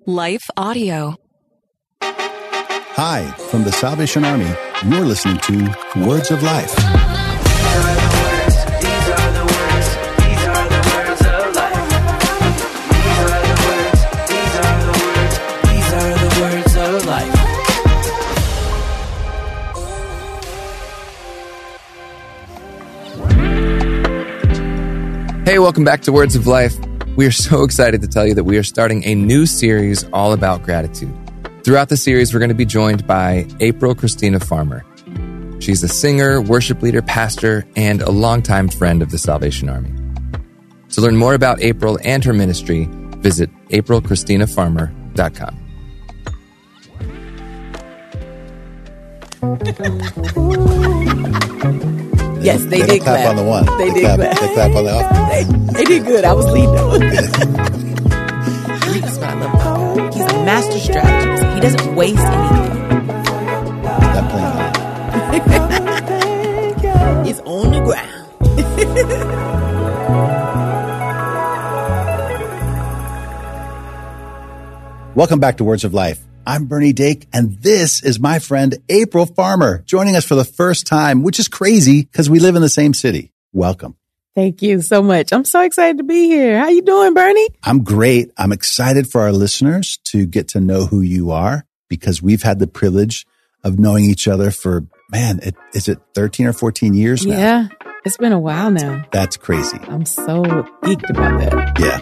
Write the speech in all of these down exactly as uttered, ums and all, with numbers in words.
Life Audio. Hi, from the Salvation Army, you're listening to Words of Life. These are the words, these are the words, these are the words of life. These are the words, these are the words, these are the words of life. Hey, welcome back to Words of Life. We are so excited to tell you that we are starting a new series all about gratitude. Throughout the series, we're going to be joined by April Christina Farmer. She's a singer, worship leader, pastor, and a longtime friend of the Salvation Army. To learn more about April and her ministry, visit april christina farmer dot com. Yes, they, they did clap. clap on the one. They, They did clap- clap. they clap on the other. They, they did good. I was leading them. That's what I love about God. He's a master strategist. He doesn't waste anything. That plane. It's on the ground. Welcome back to Words of Life. I'm Bernie Dake, and this is my friend April Farmer, joining us for the first time, which is crazy because we live in the same city. Welcome. Thank you so much. I'm so excited to be here. How you doing, Bernie? I'm great. I'm excited for our listeners to get to know who you are because we've had the privilege of knowing each other for, man, it, is it thirteen or fourteen years now? Yeah, it's been a while now. That's crazy. I'm so geeked about that. Yeah.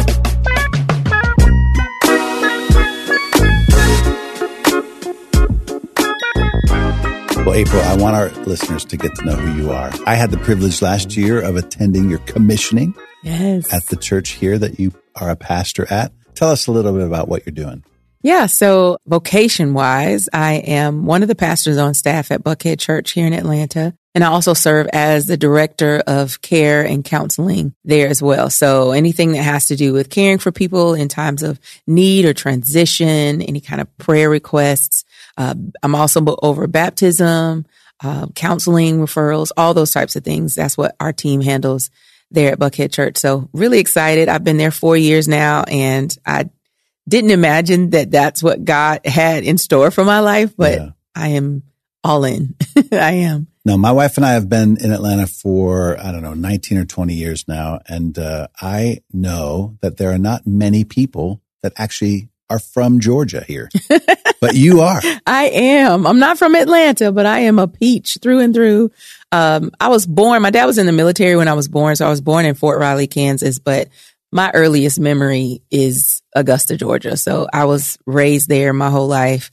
Well, April, I want our listeners to get to know who you are. I had the privilege last year of attending your commissioning Yes. at the church here that you are a pastor at. Tell us a little bit about what you're doing. Yeah, so vocation-wise, I am one of the pastors on staff at Buckhead Church here in Atlanta, and I also serve as the director of care and counseling there as well. So anything that has to do with caring for people in times of need or transition, any kind of prayer requests. Uh, I'm also over baptism, uh, counseling, referrals, all those types of things. That's what our team handles there at Buckhead Church. So really excited. I've been there four years now, and I didn't imagine that that's what God had in store for my life, but Yeah. I am all in. I am. Now, my wife and I have been in Atlanta for, I don't know, nineteen or twenty years now. And uh, I know that there are not many people that actually are from Georgia here, but you are. I am. I'm not from Atlanta, but I am a peach through and through. Um, I was born, my dad was in the military when I was born. So I was born in Fort Riley, Kansas, but my earliest memory is Augusta, Georgia. So I was raised there my whole life.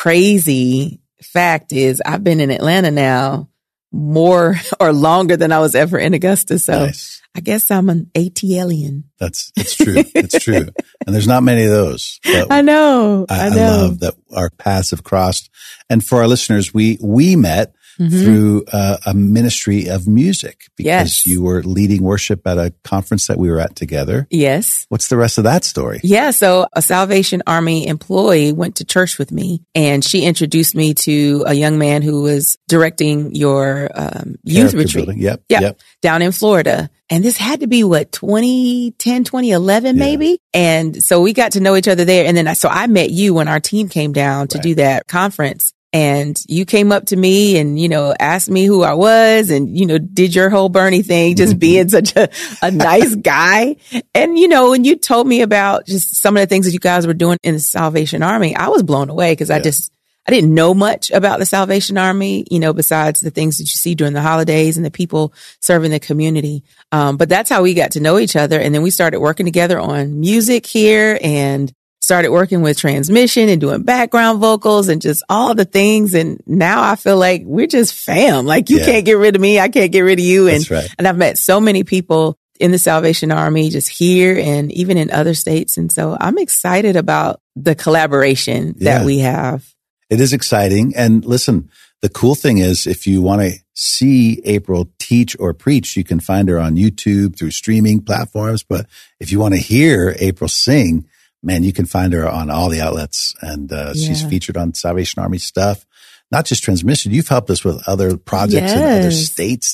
Crazy fact is I've been in Atlanta now more or longer than I was ever in Augusta. So Nice. I guess I'm an ATLian. That's, it's true. It's true. And there's not many of those. But I know. I, I I know. love that our paths have crossed. And for our listeners, we, we met Mhm. through uh, a ministry of music because Yes. you were leading worship at a conference that we were at together. Yes. What's the rest of that story? Yeah. So a Salvation Army employee went to church with me, and she introduced me to a young man who was directing your um, youth Character retreat. building. Yep. Yeah. Yep. Down in Florida. And this had to be what, twenty ten, twenty eleven, Yeah. maybe. And so we got to know each other there. And then I, so I met you when our team came down to Right. do that conference. And you came up to me and, you know, asked me who I was and, you know, did your whole Bernie thing, just being such a, a nice guy. And, you know, when you told me about just some of the things that you guys were doing in the Salvation Army, I was blown away because I Yeah. just, I didn't know much about the Salvation Army, you know, besides the things that you see during the holidays and the people serving the community. Um, but that's how we got to know each other. And then we started working together on music here and started working with transmission and doing background vocals and just all the things. And now I feel like we're just fam. Like you Yeah. can't get rid of me. I can't get rid of you. And, That's right. and I've met so many people in the Salvation Army just here and even in other states. And so I'm excited about the collaboration Yeah. that we have. It is exciting. And listen, the cool thing is if you want to see April teach or preach, you can find her on YouTube through streaming platforms. But if you want to hear April sing, man, you can find her on all the outlets. And uh, she's Yeah. featured on Salvation Army stuff, not just transmission. You've helped us with other projects in other Yes. states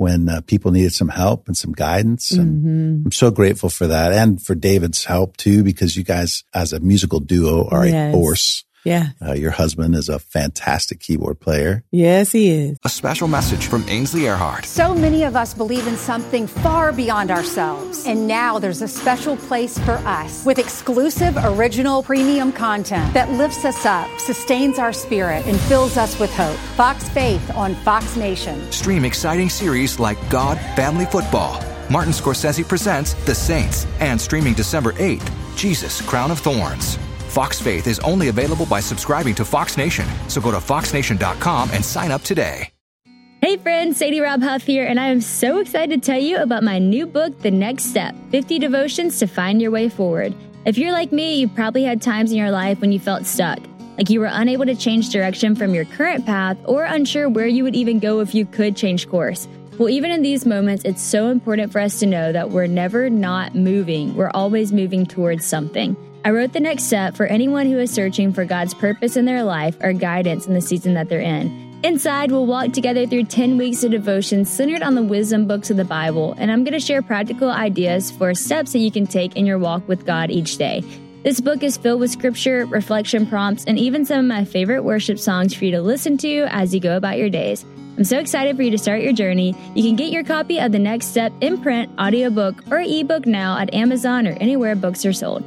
when uh, people needed some help and some guidance. And Mhm. I'm so grateful for that, and for David's help too, because you guys as a musical duo are Yes. a force. Yeah. Uh, your husband is a fantastic keyboard player. Yes, he is. A special message from Ainsley Earhart. So many of us believe in something far beyond ourselves. And now there's a special place for us with exclusive, original, premium content that lifts us up, sustains our spirit, and fills us with hope. Fox Faith on Fox Nation. Stream exciting series like God, Family Football, Martin Scorsese Presents The Saints, and streaming December eighth, Jesus, Crown of Thorns. Fox Faith is only available by subscribing to Fox Nation. So go to fox nation dot com and sign up today. Hey friends, Sadie Rob Huff here, and I am so excited to tell you about my new book, The Next Step, fifty Devotions to Find Your Way Forward. If you're like me, you've probably had times in your life when you felt stuck, like you were unable to change direction from your current path or unsure where you would even go if you could change course. Well, even in these moments, it's so important for us to know that we're never not moving. We're always moving towards something. I wrote The Next Step for anyone who is searching for God's purpose in their life or guidance in the season that they're in. Inside, we'll walk together through ten weeks of devotion centered on the wisdom books of the Bible, and I'm going to share practical ideas for steps that you can take in your walk with God each day. This book is filled with scripture, reflection prompts, and even some of my favorite worship songs for you to listen to as you go about your days. I'm so excited for you to start your journey. You can get your copy of The Next Step in print, audiobook, or ebook now at Amazon or anywhere books are sold.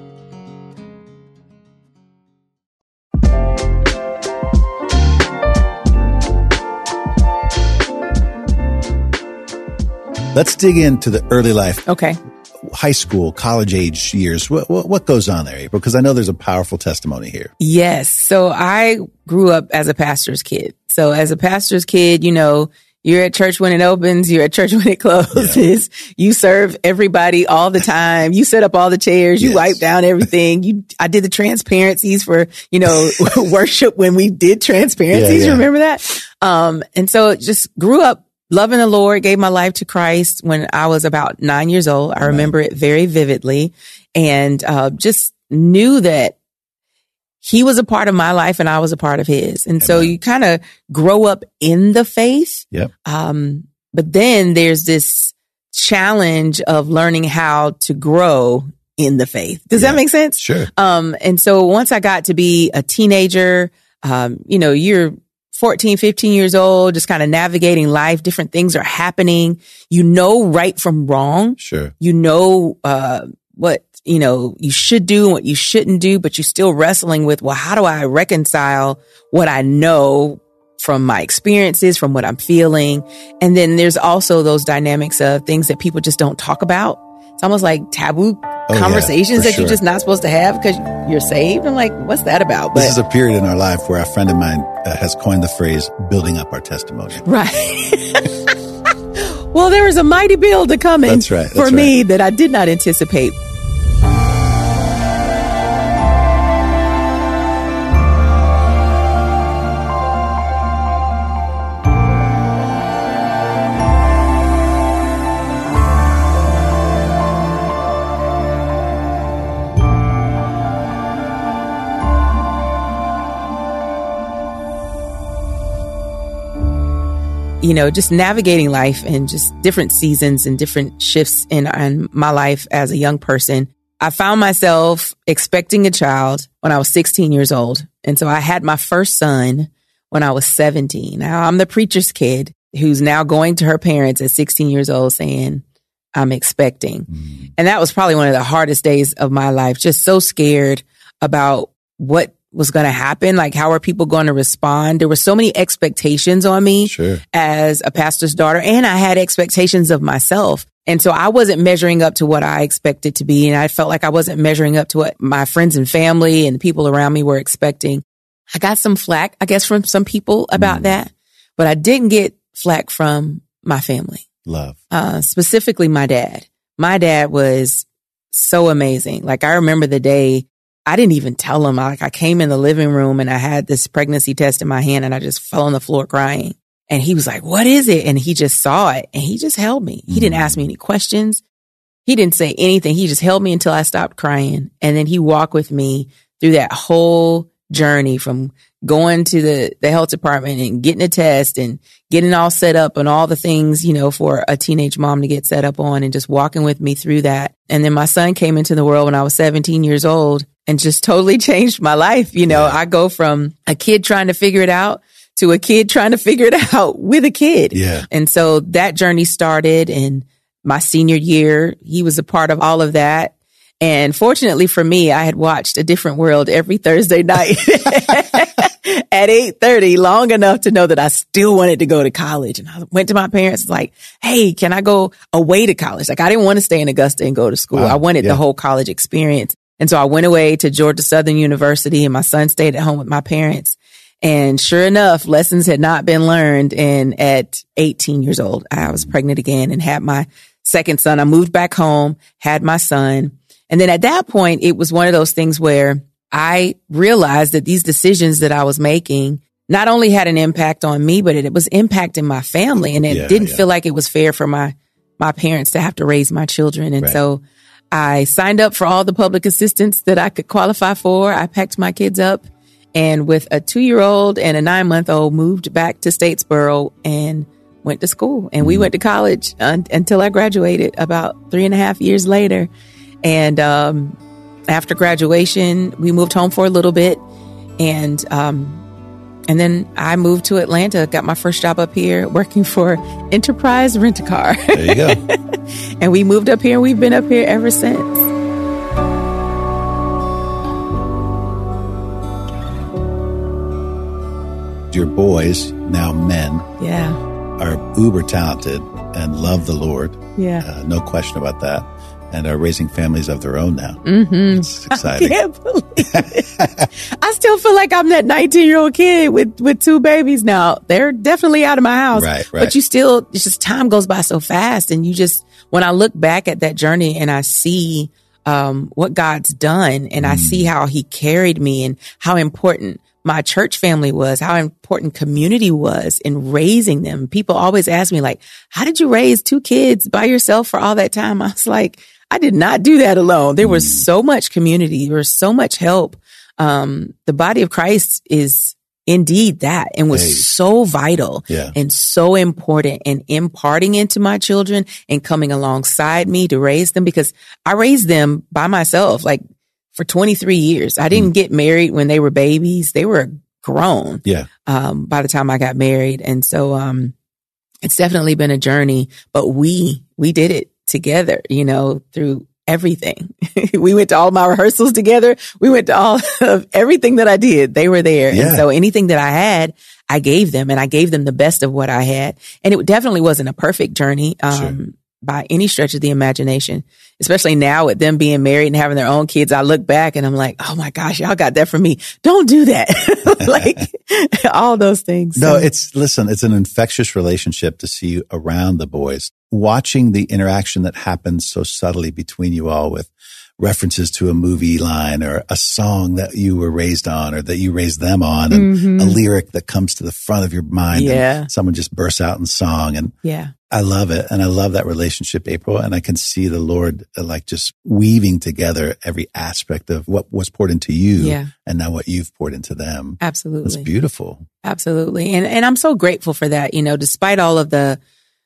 Let's dig into the early life, Okay. high school, college age years. What, what, what goes on there, April? Because I know there's a powerful testimony here. Yes. So I grew up as a pastor's kid. So as a pastor's kid, you know, you're at church when it opens, you're at church when it closes. Yeah. You serve everybody all the time. You set up all the chairs, you yes. wipe down everything. You, I did the transparencies for, you know, worship when we did transparencies. Yeah, yeah. Remember that? Um, and so just grew up loving the Lord, gave my life to Christ when I was about nine years old. I remember it very vividly, and uh, just knew that he was a part of my life and I was a part of his. And Amen. So you kind of grow up in the faith. Yep. Um, but then there's this challenge of learning how to grow in the faith. Does yeah. that make sense? Sure. Um, and so once I got to be a teenager, um, you know, you're fourteen, fifteen years old, just kind of navigating life. Different things are happening. You know right from wrong. Sure. You know uh what, you know, you should do and what you shouldn't do, but you're still wrestling with, well, how do I reconcile what I know from my experiences, from what I'm feeling? And then there's also those dynamics of things that people just don't talk about. It's almost like taboo oh, conversations yeah, that sure. you're just not supposed to have because you're saved. I'm like, what's that about? But this is a period in our life where a friend of mine uh, has coined the phrase building up our testimony. Right. Well, there was a mighty build to come in that's right, that's for right. me that I did not anticipate. You know, just navigating life and just different seasons and different shifts in, in my life as a young person. I found myself expecting a child when I was sixteen years old. And so I had my first son when I was seventeen. Now I'm the preacher's kid who's now going to her parents at sixteen years old saying, I'm expecting. Mm. And that was probably one of the hardest days of my life. Just so scared about what was going to happen. Like, how are people going to respond? There were so many expectations on me sure. as a pastor's daughter, and I had expectations of myself. And so I wasn't measuring up to what I expected to be. And I felt like I wasn't measuring up to what my friends and family and the people around me were expecting. I got some flack, I guess, from some people about mm. that, but I didn't get flack from my family. Love. Uh, specifically my dad. My dad was so amazing. Like, I remember the day I didn't even tell him. I, like, I came in the living room and I had this pregnancy test in my hand and I just fell on the floor crying. And he was like, what is it? And he just saw it and he just held me. He mm-hmm. didn't ask me any questions. He didn't say anything. He just held me until I stopped crying. And then he walked with me through that whole journey from going to the, the health department and getting a test and getting all set up and all the things, you know, for a teenage mom to get set up on, and just walking with me through that. And then my son came into the world when I was seventeen years old and just totally changed my life. You know, yeah. I go from a kid trying to figure it out to a kid trying to figure it out with a kid. Yeah. And so that journey started in my senior year. He was a part of all of that. And fortunately for me, I had watched A Different World every Thursday night at eight thirty, long enough to know that I still wanted to go to college. And I went to my parents like, hey, can I go away to college? Like, I didn't want to stay in Augusta and go to school. Wow. I wanted Yeah. the whole college experience. And so I went away to Georgia Southern University, and my son stayed at home with my parents. And sure enough, lessons had not been learned. And at eighteen years old, I was pregnant again and had my second son. I moved back home, had my son. And then at that point, it was one of those things where I realized that these decisions that I was making not only had an impact on me, but it, it was impacting my family. And it Yeah, didn't yeah. feel like it was fair for my, my parents to have to raise my children. And Right. so I signed up for all the public assistance that I could qualify for. I packed my kids up, and with a two-year-old and a nine-month-old, moved back to Statesboro and went to school. And we went to college un- until I graduated about three and a half years later. And um, after graduation, we moved home for a little bit. And um, and then I moved to Atlanta, got my first job up here working for Enterprise Rent-A-Car. There you go. And we moved up here, and we've been up here ever since. Your boys, now men, Yeah. are uber talented and love the Lord. Yeah. Uh, no question about that. And are raising families of their own now. Mm-hmm. It's exciting. I can't believe it. I still feel like I'm that nineteen-year-old kid with, with two babies now. They're definitely out of my house. Right, right. But you still, it's just time goes by so fast. And you just, when I look back at that journey and I see um, what God's done, and I see how he carried me and how important my church family was, how important community was in raising them. People always ask me, like, how did you raise two kids by yourself for all that time? I was like, I did not do that alone. There was so much community. There was so much help. Um, the body of Christ is indeed that, and was Hey. so vital Yeah. and so important in imparting into my children and coming alongside me to raise them, because I raised them by myself, like for twenty-three years. I didn't get married when they were babies. They were grown Yeah. um, by the time I got married. And so um, it's definitely been a journey, but we, we did it together, you know, through everything. We went to all my rehearsals together. We went to all of everything that I did. They were there. Yeah. And so anything that I had, I gave them, and I gave them the best of what I had. And it definitely wasn't a perfect journey. Um, Sure. by any stretch of the imagination, especially now with them being married and having their own kids. I look back and I'm like, oh my gosh, y'all got that from me. Don't do that. Like all those things. No, So- it's, listen, it's an infectious relationship to see you around the boys, watching the interaction that happens so subtly between you all with references to a movie line or a song that you were raised on or that you raised them on, and a lyric that comes to the front of your mind. and Yeah. someone just bursts out in song. And yeah. I love it. And I love that relationship, April. And I can see the Lord uh, like just weaving together every aspect of what was poured into you Yeah. and now what you've poured into them. Absolutely. It's beautiful. Absolutely. And and I'm so grateful for that, you know, despite all of the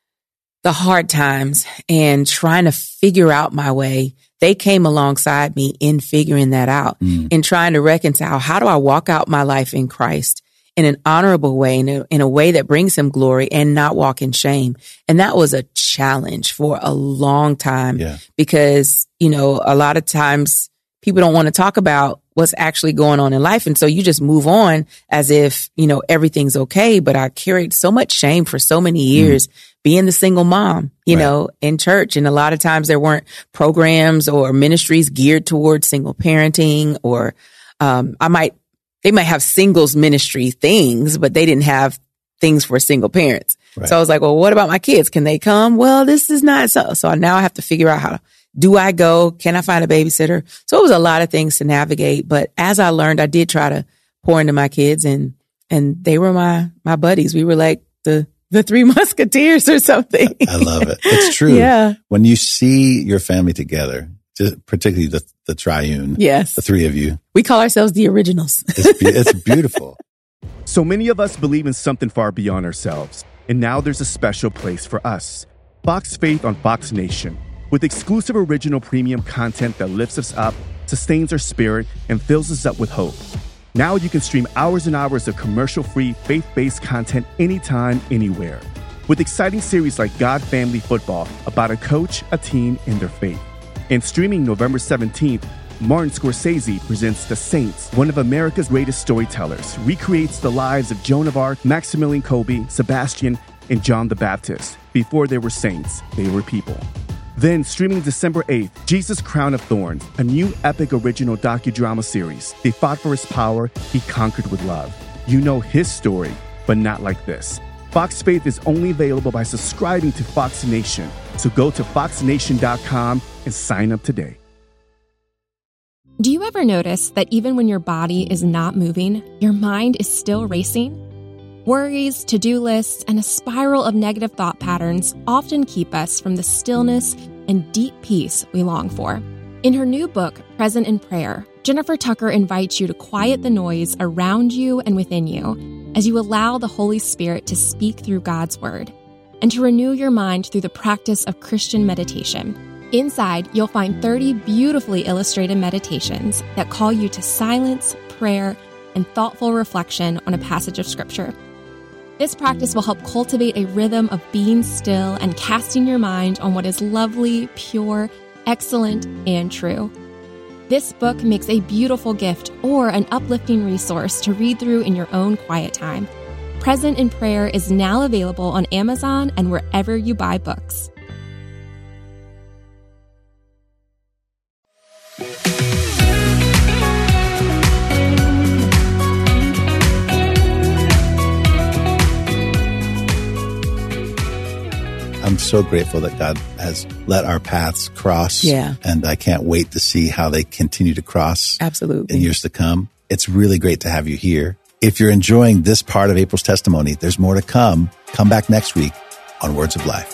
the hard times and trying to figure out my way, they came alongside me in figuring that out, Mm. in trying to reconcile, how do I walk out my life in Christ in an honorable way, in a, in a way that brings him glory and not walk in shame. And that was a challenge for a long time Yeah. because, you know, a lot of times people don't want to talk about what's actually going on in life. And so you just move on as if, you know, everything's okay. But I carried so much shame for so many years being the single mom, you Right. know, in church. And a lot of times there weren't programs or ministries geared towards single parenting, or um, I might, they might have singles ministry things, but they didn't have things for single parents. Right. So I was like, well, what about my kids? Can they come? Well, this is not so. So now I have to figure out how to, do I go? Can I find a babysitter? So it was a lot of things to navigate. But as I learned, I did try to pour into my kids, and, and they were my, my buddies. We were like the, the Three Musketeers or something. I love it. It's true. Yeah. When you see your family together, just particularly the, the triune, Yes. the three of you, We call ourselves the originals. it's, be- it's beautiful. So many of us believe in something far beyond ourselves, and now there's a special place for us. Fox Faith on Fox Nation, with exclusive original premium content that lifts us up, sustains our spirit, and fills us up with hope. Now you can stream hours and hours of commercial-free, faith-based content anytime, anywhere. With exciting series like God Family Football, about a coach, a team, and their faith. And streaming November seventeenth, Martin Scorsese presents The Saints, one of America's greatest storytellers, recreates the lives of Joan of Arc, Maximilian Kolbe, Sebastian, and John the Baptist. Before they were saints, they were people. Then, streaming December eighth, Jesus Crown of Thorns, a new epic original docudrama series. They fought for his power, he conquered with love. You know his story, but not like this. Fox Faith is only available by subscribing to Fox Nation. So go to fox nation dot com and sign up today. Do you ever notice that even when your body is not moving, your mind is still racing? Worries, to-do lists, and a spiral of negative thought patterns often keep us from the stillness and deep peace we long for. In her new book, Present in Prayer, Jennifer Tucker invites you to quiet the noise around you and within you as you allow the Holy Spirit to speak through God's Word, and to renew your mind through the practice of Christian meditation. Inside, you'll find thirty beautifully illustrated meditations that call you to silence, prayer, and thoughtful reflection on a passage of Scripture. This practice will help cultivate a rhythm of being still and casting your mind on what is lovely, pure, excellent, and true. This book makes a beautiful gift or an uplifting resource to read through in your own quiet time. Present in Prayer is now available on Amazon and wherever you buy books. I'm so grateful that God has let our paths cross. Yeah. And I can't wait to see how they continue to cross. Absolutely. In years to come. It's really great to have you here. If you're enjoying this part of April's testimony, there's more to come. Come back next week on Words of Life.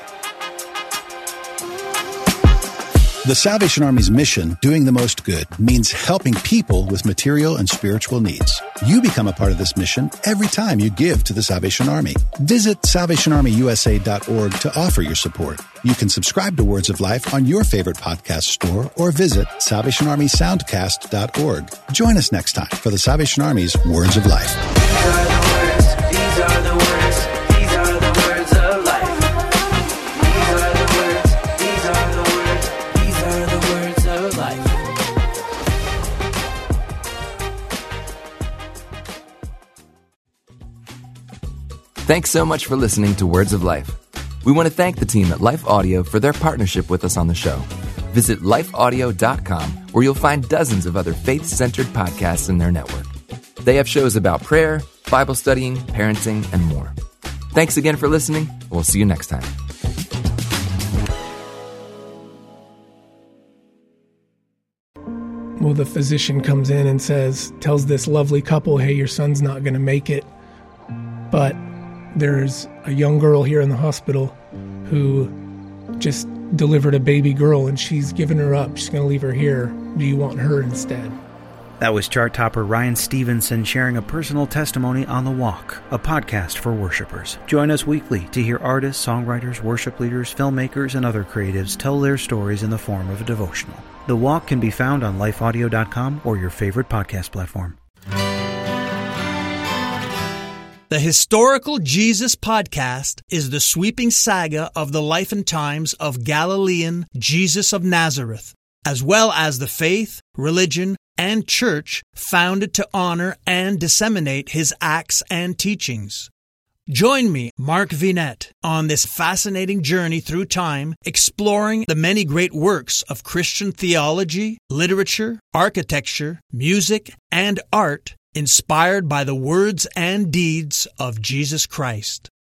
The Salvation Army's mission, doing the most good, means helping people with material and spiritual needs. You become a part of this mission every time you give to the Salvation Army. Visit salvation army u s a dot org to offer your support. You can subscribe to Words of Life on your favorite podcast store or visit salvation army soundcast dot org. Join us next time for the Salvation Army's Words of Life. These are the words, these are the words, these are the words of life. These are the words, these are the words, these are the words of life. Thanks so much for listening to Words of Life. We want to thank the team at Life Audio for their partnership with us on the show. Visit life audio dot com, where you'll find dozens of other faith-centered podcasts in their network. They have shows about prayer, Bible studying, parenting, and more. Thanks again for listening. We'll see you next time. Well, the physician comes in and says, tells this lovely couple, hey, your son's not going to make it. But there's a young girl here in the hospital who just delivered a baby girl and she's given her up. She's going to leave her here. Do you want her instead? That was chart topper Ryan Stevenson sharing a personal testimony on The Walk, a podcast for worshipers. Join us weekly to hear artists, songwriters, worship leaders, filmmakers, and other creatives tell their stories in the form of a devotional. The Walk can be found on life audio dot com or your favorite podcast platform. The Historical Jesus Podcast is the sweeping saga of the life and times of Galilean Jesus of Nazareth, as well as the faith, religion, and church founded to honor and disseminate his acts and teachings. Join me, Mark Vinette, on this fascinating journey through time, exploring the many great works of Christian theology, literature, architecture, music, and art inspired by the words and deeds of Jesus Christ.